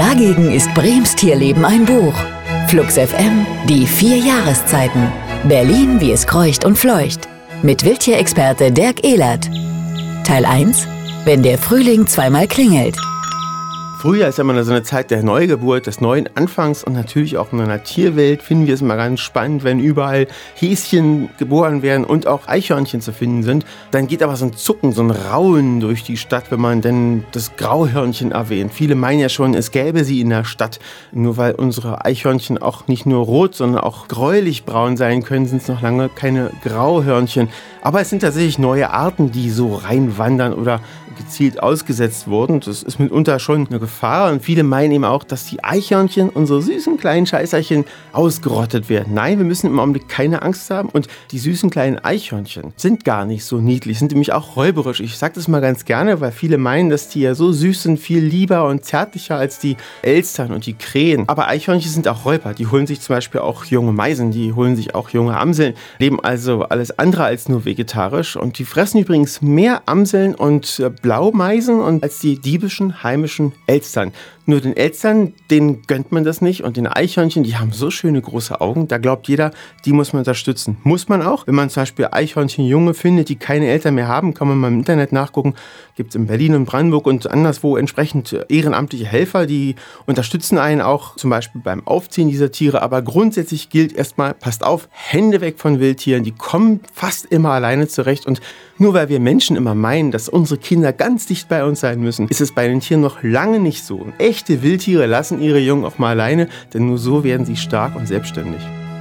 Dagegen ist Brems Tierleben ein Buch. Flux FM, die 4 Jahreszeiten. Berlin, wie es kreucht und fleucht. Mit Wildtierexperte Dirk Ehlert. Teil 1: Wenn der Frühling zweimal klingelt. Frühjahr ist ja immer so eine Zeit der Neugeburt, des neuen Anfangs, und natürlich auch in einer Tierwelt finden wir es immer ganz spannend, wenn überall Häschen geboren werden und auch Eichhörnchen zu finden sind. Dann geht aber so ein Zucken, so ein Raunen durch die Stadt, wenn man denn das Grauhörnchen erwähnt. Viele meinen ja schon, es gäbe sie in der Stadt. Nur weil unsere Eichhörnchen auch nicht nur rot, sondern auch gräulich braun sein können, sind es noch lange keine Grauhörnchen. Aber es sind tatsächlich neue Arten, die so reinwandern oder gezielt ausgesetzt wurden. Das ist mitunter schon eine Gefahr, und viele meinen eben auch, dass die Eichhörnchen, unsere süßen kleinen Scheißerchen, ausgerottet werden. Nein, wir müssen im Augenblick keine Angst haben, und die süßen kleinen Eichhörnchen sind gar nicht so niedlich, sind nämlich auch räuberisch. Ich sage das mal ganz gerne, weil viele meinen, dass die ja so süß sind, viel lieber und zärtlicher als die Elstern und die Krähen. Aber Eichhörnchen sind auch Räuber. Die holen sich zum Beispiel auch junge Meisen, die holen sich auch junge Amseln, leben also alles andere als nur vegetarisch, und die fressen übrigens mehr Amseln und Blaumeisen und als die diebischen heimischen Elstern. Nur den Elstern, denen gönnt man das nicht, und den Eichhörnchen, die haben so schöne große Augen, da glaubt jeder, die muss man unterstützen. Muss man auch. Wenn man zum Beispiel Eichhörnchenjunge findet, die keine Eltern mehr haben, kann man mal im Internet nachgucken. Gibt es in Berlin und Brandenburg und anderswo entsprechend ehrenamtliche Helfer, die unterstützen einen auch zum Beispiel beim Aufziehen dieser Tiere. Aber grundsätzlich gilt erstmal, passt auf, Hände weg von Wildtieren, die kommen fast immer alleine zurecht, und nur weil wir Menschen immer meinen, dass unsere Kinder ganz dicht bei uns sein müssen, ist es bei den Tieren noch lange nicht so. Und echte Wildtiere lassen ihre Jungen auch mal alleine, denn nur so werden sie stark und selbstständig.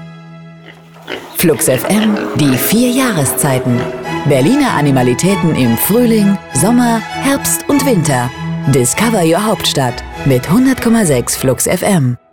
Flux FM, die 4 Jahreszeiten. Berliner Animalitäten im Frühling, Sommer, Herbst und Winter. Discover your Hauptstadt mit 100,6 Flux FM.